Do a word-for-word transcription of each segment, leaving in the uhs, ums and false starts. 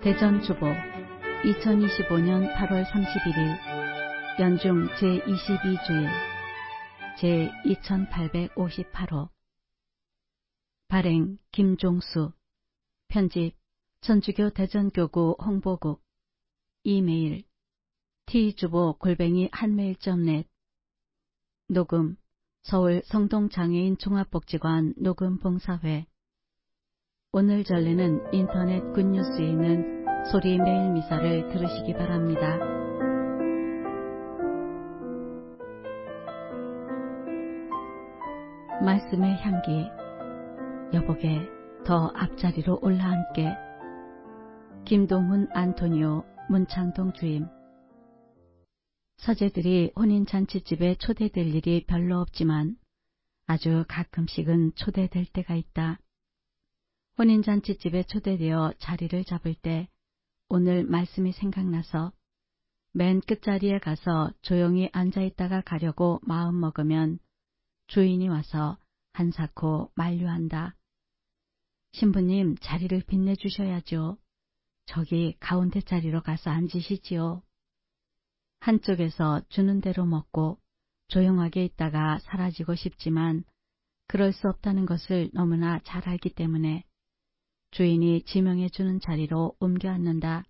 대전주보 이천이십오년 팔월 삼십일일 연중 제이십이주일 제이천팔백오십팔호 발행 김종수 편집 천주교 대전교구 홍보국 이메일 t주보 골뱅이 한메일 닷넷 녹음 서울 성동장애인 종합복지관 녹음봉사회. 오늘 전례는 인터넷 굿뉴스에 있는 소리 메일 미사를 들으시기 바랍니다. 말씀의 향기 여복에 더 앞자리로 올라앉게. 김동훈 안토니오 문창동 주임. 서재들이 혼인잔치집에 초대될 일이 별로 없지만 아주 가끔씩은 초대될 때가 있다. 혼인잔치집에 초대되어 자리를 잡을 때 오늘 말씀이 생각나서 맨 끝자리에 가서 조용히 앉아있다가 가려고 마음먹으면 주인이 와서 한사코 만류한다. 신부님, 자리를 빛내주셔야죠. 저기 가운데 자리로 가서 앉으시지요. 한쪽에서 주는 대로 먹고 조용하게 있다가 사라지고 싶지만 그럴 수 없다는 것을 너무나 잘 알기 때문에 주인이 지명해주는 자리로 옮겨 앉는다.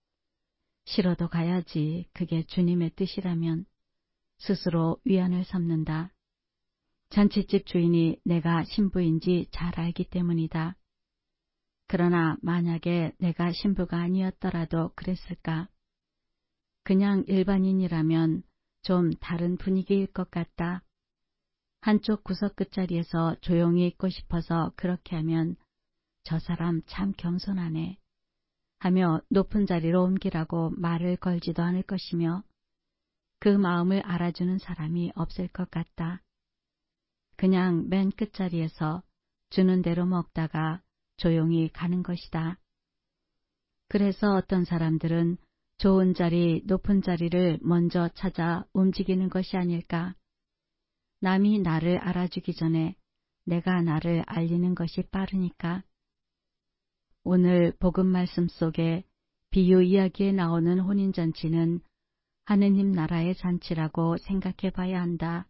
싫어도 가야지. 그게 주님의 뜻이라면 스스로 위안을 삼는다. 잔치집 주인이 내가 신부인지 잘 알기 때문이다. 그러나 만약에 내가 신부가 아니었더라도 그랬을까? 그냥 일반인이라면 좀 다른 분위기일 것 같다. 한쪽 구석 끝자리에서 조용히 있고 싶어서 그렇게 하면 저 사람 참 겸손하네 하며 높은 자리로 옮기라고 말을 걸지도 않을 것이며 그 마음을 알아주는 사람이 없을 것 같다. 그냥 맨 끝자리에서 주는 대로 먹다가 조용히 가는 것이다. 그래서 어떤 사람들은 좋은 자리, 높은 자리를 먼저 찾아 움직이는 것이 아닐까. 남이 나를 알아주기 전에 내가 나를 알리는 것이 빠르니까. 오늘 복음 말씀 속에 비유 이야기에 나오는 혼인잔치는 하느님 나라의 잔치라고 생각해 봐야 한다.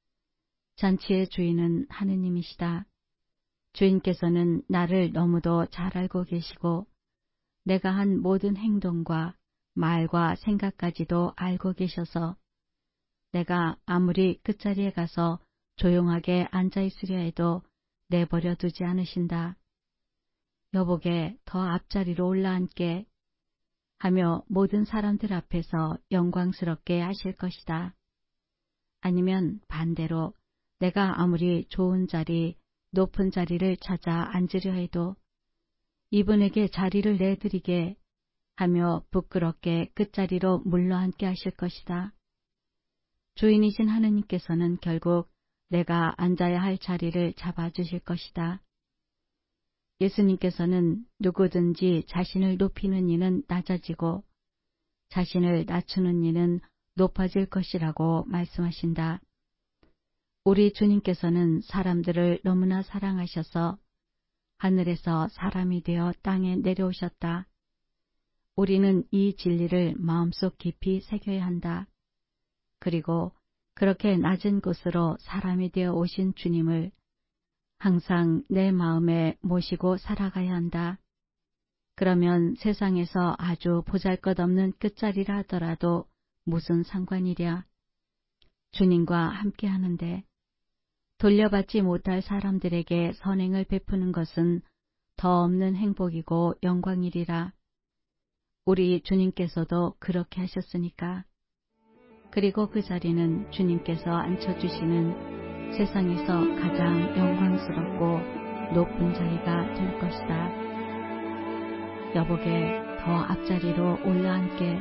잔치의 주인은 하느님이시다. 주인께서는 나를 너무도 잘 알고 계시고 내가 한 모든 행동과 말과 생각까지도 알고 계셔서 내가 아무리 끝자리에 가서 조용하게 앉아있으려 해도 내버려 두지 않으신다. 여복에 더 앞자리로 올라앉게 하며 모든 사람들 앞에서 영광스럽게 하실 것이다. 아니면 반대로 내가 아무리 좋은 자리, 높은 자리를 찾아 앉으려 해도 이분에게 자리를 내드리게 하며 부끄럽게 끝자리로 물러앉게 하실 것이다. 주인이신 하느님께서는 결국 내가 앉아야 할 자리를 잡아주실 것이다. 예수님께서는 누구든지 자신을 높이는 이는 낮아지고 자신을 낮추는 이는 높아질 것이라고 말씀하신다. 우리 주님께서는 사람들을 너무나 사랑하셔서 하늘에서 사람이 되어 땅에 내려오셨다. 우리는 이 진리를 마음속 깊이 새겨야 한다. 그리고 그렇게 낮은 곳으로 사람이 되어 오신 주님을 항상 내 마음에 모시고 살아가야 한다. 그러면 세상에서 아주 보잘것없는 끝자리라 하더라도 무슨 상관이랴. 주님과 함께 하는데 돌려받지 못할 사람들에게 선행을 베푸는 것은 더 없는 행복이고 영광이리라. 우리 주님께서도 그렇게 하셨으니까. 그리고 그 자리는 주님께서 앉혀주시는 세상에서 가장 영광스럽고 높은 자리가 될 것이다. 여복에 더 앞자리로 올라앉게.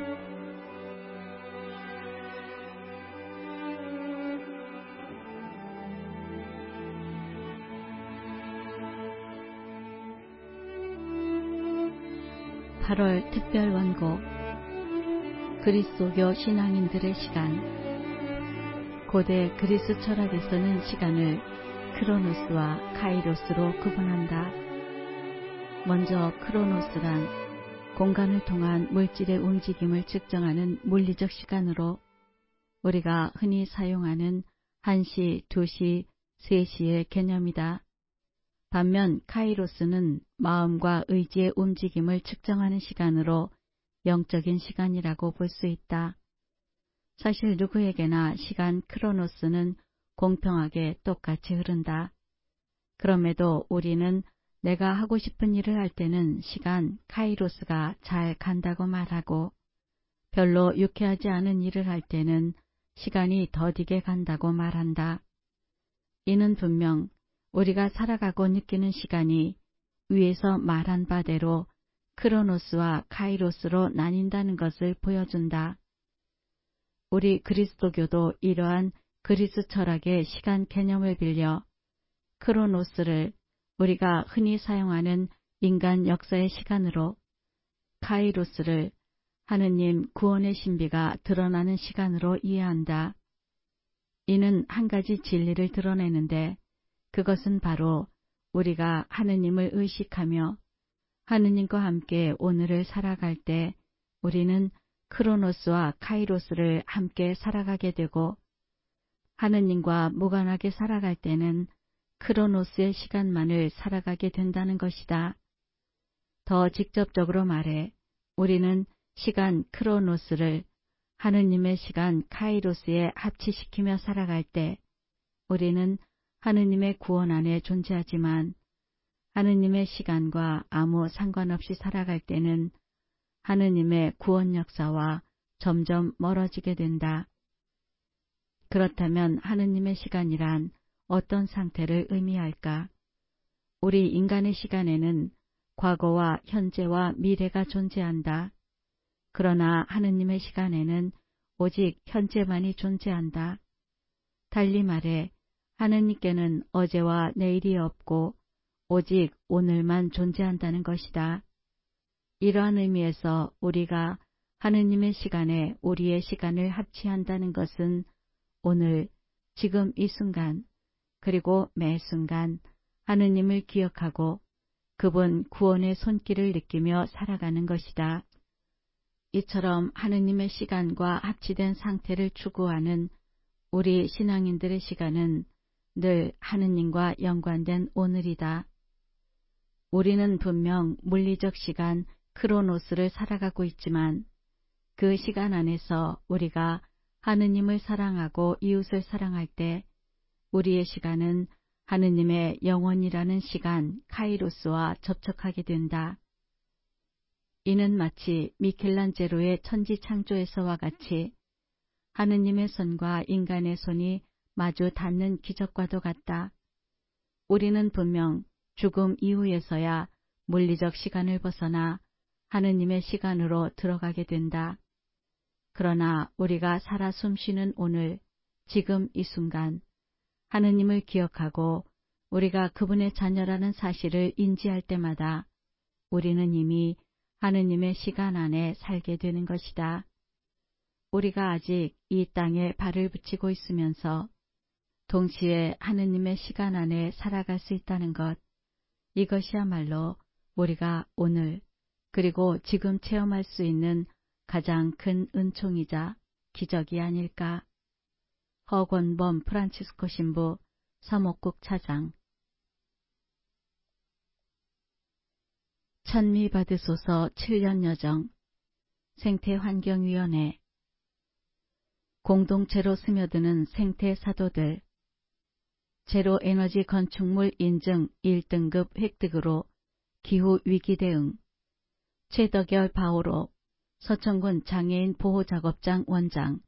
팔월 특별 원고 그리스도교 신앙인들의 시간. 고대 그리스 철학에서는 시간을 크로노스와 카이로스로 구분한다. 먼저 크로노스란 공간을 통한 물질의 움직임을 측정하는 물리적 시간으로 우리가 흔히 사용하는 한 시, 두 시, 세 시의 개념이다. 반면 카이로스는 마음과 의지의 움직임을 측정하는 시간으로 영적인 시간이라고 볼 수 있다. 사실 누구에게나 시간 크로노스는 공평하게 똑같이 흐른다. 그럼에도 우리는 내가 하고 싶은 일을 할 때는 시간 카이로스가 잘 간다고 말하고 별로 유쾌하지 않은 일을 할 때는 시간이 더디게 간다고 말한다. 이는 분명 우리가 살아가고 느끼는 시간이 위에서 말한 바대로 크로노스와 카이로스로 나뉜다는 것을 보여준다. 우리 그리스도교도 이러한 그리스 철학의 시간 개념을 빌려 크로노스를 우리가 흔히 사용하는 인간 역사의 시간으로, 카이로스를 하느님 구원의 신비가 드러나는 시간으로 이해한다. 이는 한 가지 진리를 드러내는데 그것은 바로 우리가 하느님을 의식하며 하느님과 함께 오늘을 살아갈 때 우리는 크로노스와 카이로스를 함께 살아가게 되고 하느님과 무관하게 살아갈 때는 크로노스의 시간만을 살아가게 된다는 것이다. 더 직접적으로 말해 우리는 시간 크로노스를 하느님의 시간 카이로스에 합치시키며 살아갈 때 우리는 하느님의 구원 안에 존재하지만 하느님의 시간과 아무 상관없이 살아갈 때는 하느님의 구원 역사와 점점 멀어지게 된다. 그렇다면 하느님의 시간이란 어떤 상태를 의미할까? 우리 인간의 시간에는 과거와 현재와 미래가 존재한다. 그러나 하느님의 시간에는 오직 현재만이 존재한다. 달리 말해 하느님께는 어제와 내일이 없고 오직 오늘만 존재한다는 것이다. 이러한 의미에서 우리가 하느님의 시간에 우리의 시간을 합치한다는 것은 오늘, 지금 이 순간, 그리고 매 순간 하느님을 기억하고 그분 구원의 손길을 느끼며 살아가는 것이다. 이처럼 하느님의 시간과 합치된 상태를 추구하는 우리 신앙인들의 시간은 늘 하느님과 연관된 오늘이다. 우리는 분명 물리적 시간 크로노스를 살아가고 있지만 그 시간 안에서 우리가 하느님을 사랑하고 이웃을 사랑할 때 우리의 시간은 하느님의 영원이라는 시간 카이로스와 접촉하게 된다. 이는 마치 미켈란젤로의 천지창조에서와 같이 하느님의 손과 인간의 손이 마주 닿는 기적과도 같다. 우리는 분명 죽음 이후에서야 물리적 시간을 벗어나 하느님의 시간으로 들어가게 된다. 그러나 우리가 살아 숨쉬는 오늘, 지금 이 순간, 하느님을 기억하고 우리가 그분의 자녀라는 사실을 인지할 때마다 우리는 이미 하느님의 시간 안에 살게 되는 것이다. 우리가 아직 이 땅에 발을 붙이고 있으면서 동시에 하느님의 시간 안에 살아갈 수 있다는 것, 이것이야말로 우리가 오늘 그리고 지금 체험할 수 있는 가장 큰 은총이자 기적이 아닐까. 허권범 프란치스코 신부 서목국 차장. 찬미 받으소서 칠 년 여정. 생태환경위원회. 공동체로 스며드는 생태 사도들. 제로에너지 건축물 인증 일 등급 획득으로 기후위기 대응. 최덕열 바오로 서천군 장애인 보호작업장 원장.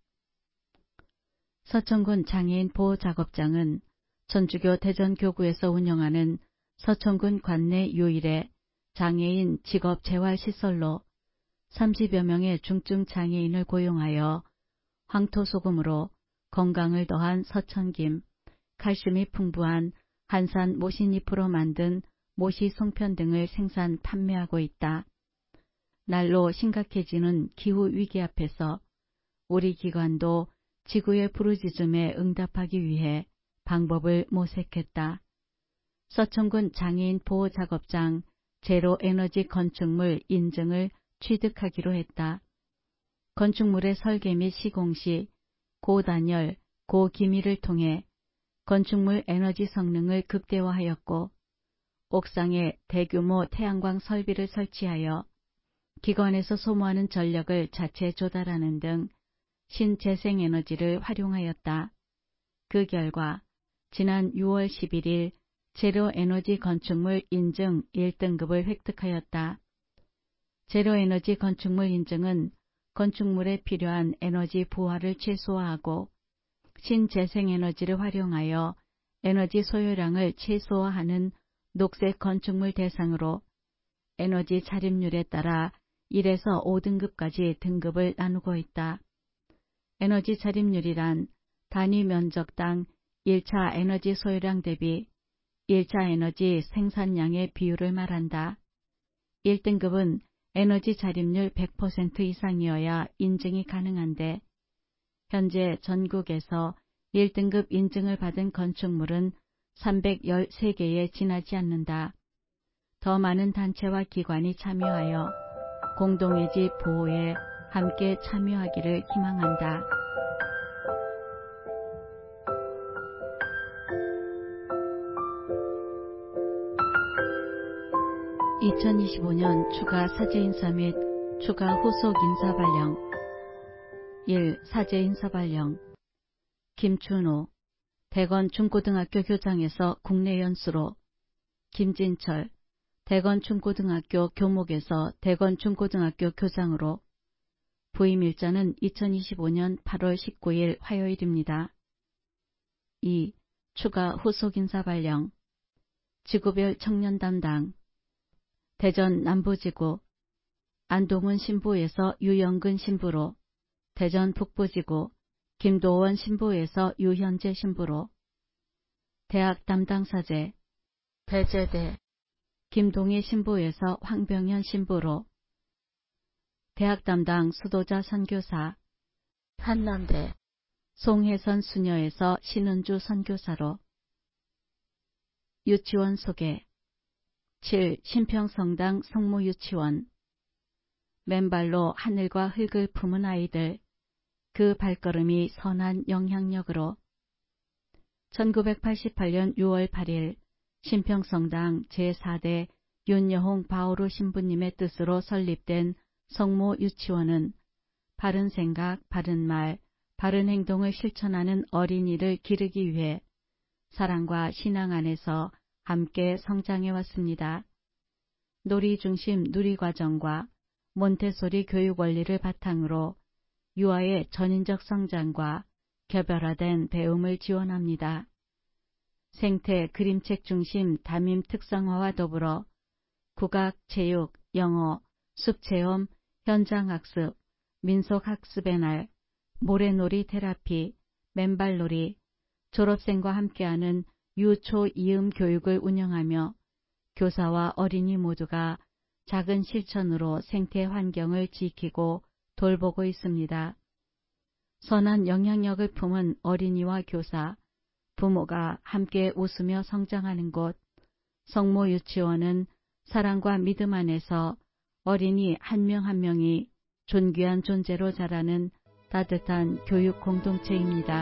서천군 장애인 보호작업장은 천주교 대전교구에서 운영하는 서천군 관내 유일의 장애인 직업재활시설로 삼십여 명의 중증 장애인을 고용하여 황토소금으로 건강을 더한 서천김, 칼슘이 풍부한 한산 모신잎으로 만든 모시송편 등을 생산 판매하고 있다. 날로 심각해지는 기후위기 앞에서 우리 기관도 지구의 부르짖음에 응답하기 위해 방법을 모색했다. 서천군 장애인 보호작업장 제로에너지 건축물 인증을 취득하기로 했다. 건축물의 설계 및 시공 시 고 단열, 고 기미를 통해 건축물 에너지 성능을 극대화하였고 옥상에 대규모 태양광 설비를 설치하여 기관에서 소모하는 전력을 자체 조달하는 등 신재생에너지를 활용하였다. 그 결과 지난 유월 십일일 제로에너지 건축물 인증 일 등급을 획득하였다. 제로에너지 건축물 인증은 건축물에 필요한 에너지 부하를 최소화하고 신재생에너지를 활용하여 에너지 소요량을 최소화하는 녹색 건축물 대상으로 에너지 차림률에 따라 일에서 오 등급까지 등급을 나누고 있다. 에너지 차림률이란 단위 면적당 일 차 에너지 소요량 대비 일 차 에너지 생산량의 비율을 말한다. 일 등급은 에너지 차림률 백 퍼센트 이상이어야 인증이 가능한데 현재 전국에서 일 등급 인증을 받은 건축물은 삼백십삼 개에 지나지 않는다. 더 많은 단체와 기관이 참여하여 공동의지 보호에 함께 참여하기를 희망한다. 이천이십오년 추가 사제인사 및 추가 후속 인사 발령. 일. 사제인사 발령. 김춘호 대건 중고등학교 교장에서 국내 연수로. 김진철 대건 중고등학교 교목에서 대건 중고등학교 교장으로. 부임 일자는 이천이십오년 팔월 십구일 화요일입니다. 이. 추가 후속 인사 발령. 지구별 청년 담당. 대전 남부지구 안동은 신부에서 유영근 신부로. 대전 북부지구 김도원 신부에서 유현재 신부로. 대학 담당사제 배재대 김동희 신부에서 황병현 신부로. 대학 담당 수도자 선교사 한남대 송혜선 수녀에서 신은주 선교사로. 유치원 소개. 칠. 신평성당 성모유치원. 맨발로 하늘과 흙을 품은 아이들. 그 발걸음이 선한 영향력으로. 천구백팔십팔년 유월 팔일 신평성당 제사대 윤여홍 바오로 신부님의 뜻으로 설립된 성모유치원은 바른 생각, 바른 말, 바른 행동을 실천하는 어린이를 기르기 위해 사랑과 신앙 안에서 함께 성장해 왔습니다. 놀이 중심 누리과정과 몬테소리 교육 원리를 바탕으로 유아의 전인적 성장과 개별화된 배움을 지원합니다. 생태 그림책 중심 담임 특성화와 더불어 국악, 체육, 영어, 숲체험, 현장학습, 민속학습의 날, 모래놀이 테라피, 맨발놀이, 졸업생과 함께하는 유초 이음 교육을 운영하며 교사와 어린이 모두가 작은 실천으로 생태 환경을 지키고 돌보고 있습니다. 선한 영향력을 품은 어린이와 교사, 부모가 함께 웃으며 성장하는 곳, 성모유치원은 사랑과 믿음 안에서 어린이 한 명 한 명이 존귀한 존재로 자라는 따뜻한 교육 공동체입니다.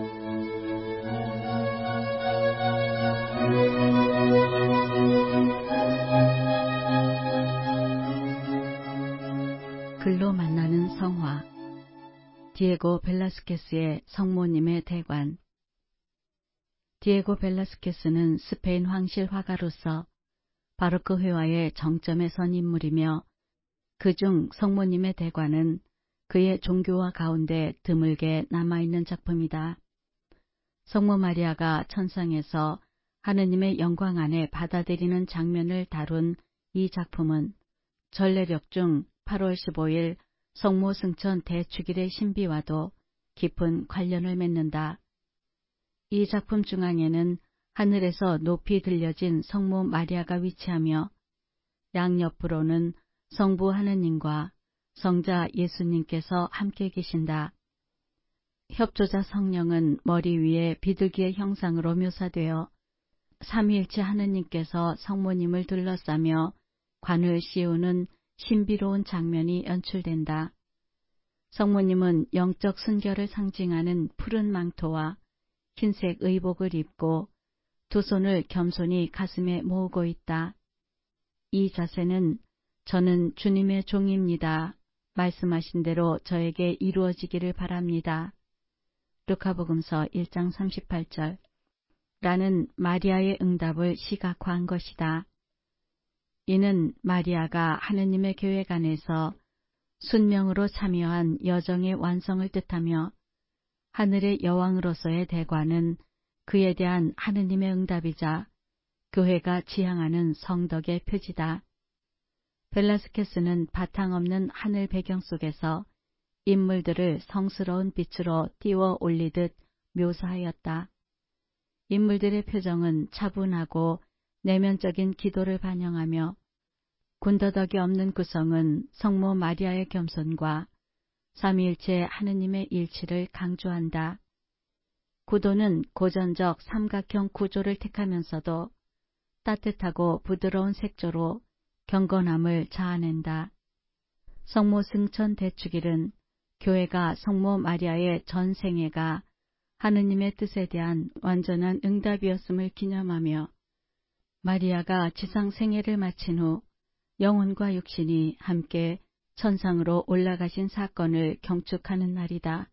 글로 만나는 성화. 디에고 벨라스케스의 성모님의 대관. 디에고 벨라스케스는 스페인 황실 화가로서 바로크 회화의 정점에 선 인물이며 그중 성모님의 대관은 그의 종교화 가운데 드물게 남아있는 작품이다. 성모 마리아가 천상에서 하느님의 영광 안에 받아들이는 장면을 다룬 이 작품은 전래력 중 팔월 십오일 성모 승천 대축일의 신비와도 깊은 관련을 맺는다. 이 작품 중앙에는 하늘에서 높이 들려진 성모 마리아가 위치하며 양옆으로는 성부 하느님과 성자 예수님께서 함께 계신다. 협조자 성령은 머리 위에 비둘기의 형상으로 묘사되어 삼위일체 하느님께서 성모님을 둘러싸며 관을 씌우는 신비로운 장면이 연출된다. 성모님은 영적 순결을 상징하는 푸른 망토와 흰색 의복을 입고 두 손을 겸손히 가슴에 모으고 있다. 이 자세는 저는 주님의 종입니다. 말씀하신 대로 저에게 이루어지기를 바랍니다. 루카복음서 일 장 삼십팔 절 라는 마리아의 응답을 시각화한 것이다. 이는 마리아가 하느님의 계획 안에서 순명으로 참여한 여정의 완성을 뜻하며 하늘의 여왕으로서의 대관은 그에 대한 하느님의 응답이자 교회가 지향하는 성덕의 표지다. 벨라스케스는 바탕없는 하늘 배경 속에서 인물들을 성스러운 빛으로 띄워 올리듯 묘사하였다. 인물들의 표정은 차분하고 내면적인 기도를 반영하며 군더더기 없는 구성은 성모 마리아의 겸손과 삼위일체 하느님의 일치를 강조한다. 구도는 고전적 삼각형 구조를 택하면서도 따뜻하고 부드러운 색조로 경건함을 자아낸다. 성모 승천 대축일은 교회가 성모 마리아의 전 생애가 하느님의 뜻에 대한 완전한 응답이었음을 기념하며 마리아가 지상 생애를 마친 후 영혼과 육신이 함께 천상으로 올라가신 사건을 경축하는 날이다.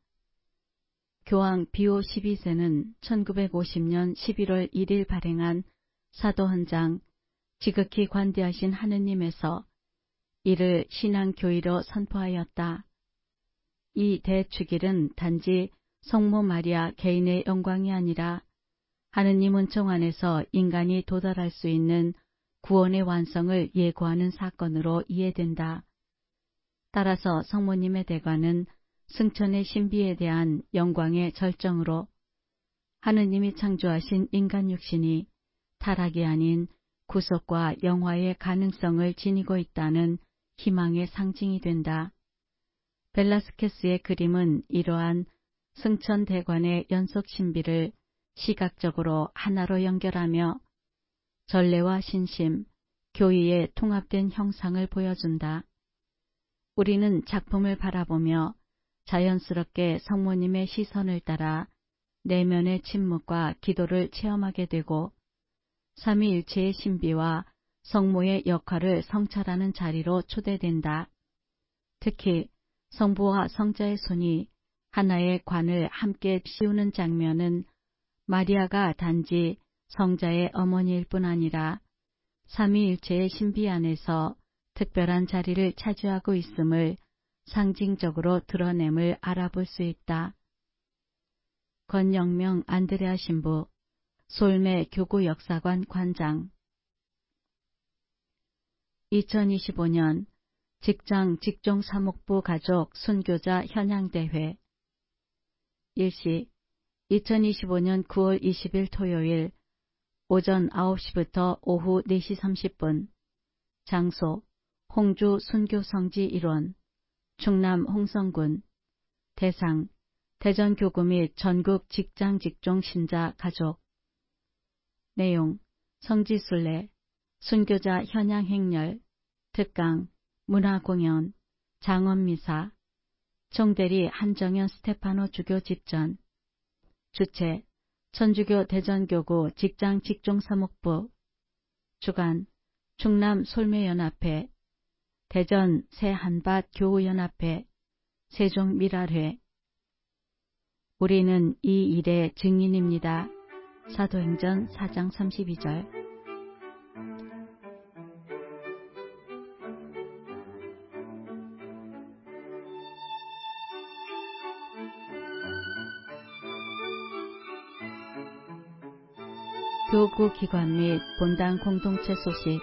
교황 비오 십이 세는 천구백오십 년 십일월 일일 발행한 사도 한 장 지극히 관대하신 하느님에서 이를 신앙교의로 선포하였다. 이 대축일은 단지 성모 마리아 개인의 영광이 아니라 하느님 은총 안에서 인간이 도달할 수 있는 구원의 완성을 예고하는 사건으로 이해된다. 따라서 성모님의 대관은 승천의 신비에 대한 영광의 절정으로 하느님이 창조하신 인간 육신이 타락이 아닌 구속과 영화의 가능성을 지니고 있다는 희망의 상징이 된다. 벨라스케스의 그림은 이러한 승천대관의 연속 신비를 시각적으로 하나로 연결하며 전례와 신심, 교의의 통합된 형상을 보여준다. 우리는 작품을 바라보며 자연스럽게 성모님의 시선을 따라 내면의 침묵과 기도를 체험하게 되고 삼위일체의 신비와 성모의 역할을 성찰하는 자리로 초대된다. 특히 성부와 성자의 손이 하나의 관을 함께 씌우는 장면은 마리아가 단지 성자의 어머니일 뿐 아니라 삼위일체의 신비 안에서 특별한 자리를 차지하고 있음을 상징적으로 드러냄을 알아볼 수 있다. 권영명 안드레아 신부, 솔메 교구 역사관 관장. 이천이십오 년 직장 직종 사목부 가족 순교자 현양대회. 일시 이천이십오 년 구월 이십일 토요일 오전 아홉 시부터 오후 네 시 삼십 분. 장소 홍주 순교성지 일원, 충남 홍성군. 대상 대전교구 및 전국 직장 직종 신자 가족. 내용 성지순례, 순교자 현양 행렬, 특강, 문화공연, 장엄미사, 총대리 한정현 스테파노 주교 집전. 주최 천주교 대전교구 직장 직종 사목부. 주관 충남 솔매연합회, 대전 새한밭 교우연합회, 세종미랄회. 우리는 이 일의 증인입니다. 사도행전 사 장 삼십이 절. 교구 기관 및 본당 공동체 소식.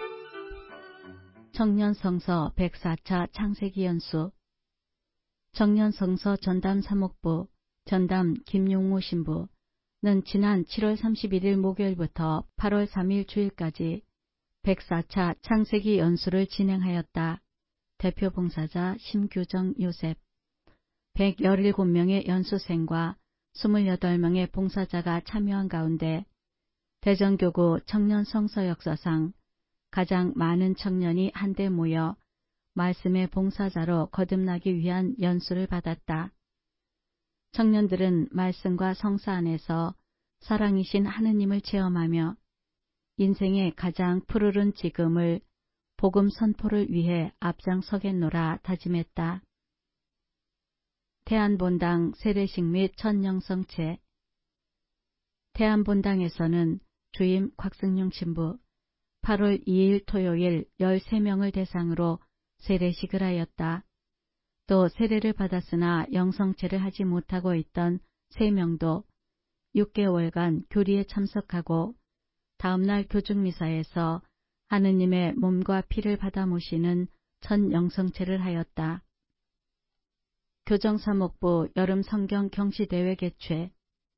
청년성서 백사 차 창세기 연수. 청년성서 전담 사목부 전담 김용무 신부는 지난 칠월 삼십일일 목요일부터 팔월 삼일 주일까지 백사 차 창세기 연수를 진행하였다. 대표 봉사자 심규정 요셉. 백십칠 명의 연수생과 이십팔 명의 봉사자가 참여한 가운데 대전교구 청년 성서 역사상 가장 많은 청년이 한데 모여 말씀의 봉사자로 거듭나기 위한 연수를 받았다. 청년들은 말씀과 성사 안에서 사랑이신 하느님을 체험하며 인생의 가장 푸르른 지금을 복음 선포를 위해 앞장서겠노라 다짐했다. 태안본당 세례식 및 천영성체. 태안본당에서는 주임 곽승용 신부 팔월 이일 토요일 열세 명을 대상으로 세례식을 하였다. 또 세례를 받았으나 영성체를 하지 못하고 있던 세 명도 육 개월간 교리에 참석하고 다음날 교중미사에서 하느님의 몸과 피를 받아 모시는 첫 영성체를 하였다. 교정사목부 여름 성경 경시대회 개최.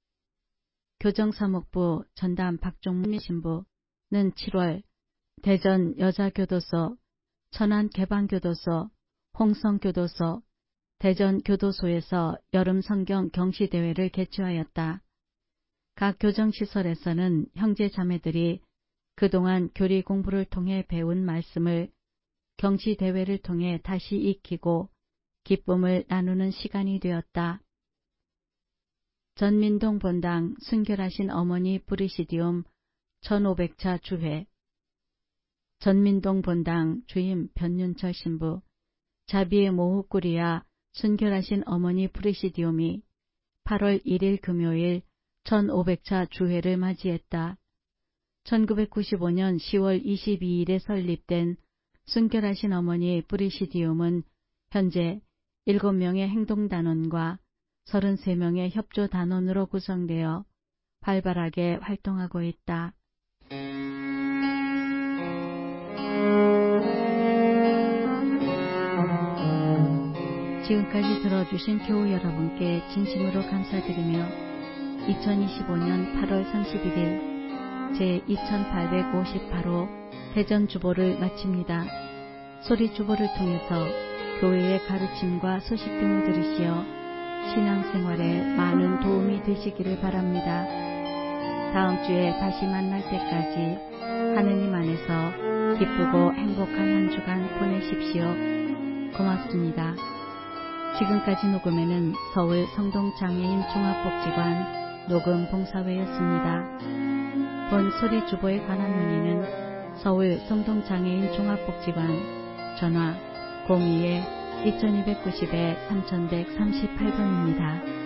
교정사목부 전담 박종미 신부는 칠월 대전 여자교도소, 천안개방교도소, 홍성교도소, 대전교도소에서 여름 성경 경시대회를 개최하였다. 각 교정시설에서는 형제 자매들이 그동안 교리 공부를 통해 배운 말씀을 경시대회를 통해 다시 익히고 기쁨을 나누는 시간이 되었다. 전민동 본당 순결하신 어머니 브리시디움 천오백 차 주회. 전민동 본당 주임 변윤철 신부 자비의 모후꾸리야 순결하신 어머니 브리시디움이 팔월 일일 금요일 천오백 차 주회를 맞이했다. 천구백구십오년 시월 이십이일에 설립된 순결하신 어머니 브리시디움은 현재 일곱 명의 행동단원과 서른세 명의 협조단원으로 구성되어 활발하게 활동하고 있다. 지금까지 들어주신 교우 여러분께 진심으로 감사드리며 이천이십오년 팔월 삼십일일 제이천팔백오십팔호 대전주보를 마칩니다. 소리주보를 통해서 교회의 가르침과 소식 등을 들으시어 신앙생활에 많은 도움이 되시기를 바랍니다. 다음 주에 다시 만날 때까지 하느님 안에서 기쁘고 행복한 한 주간 보내십시오. 고맙습니다. 지금까지 녹음에는 서울 성동장애인 종합복지관 녹음 봉사회였습니다. 본 소리주보에 관한 문의는 서울 성동장애인 종합복지관 전화 공이에 이천이백구십 삼천백삼십팔번입니다.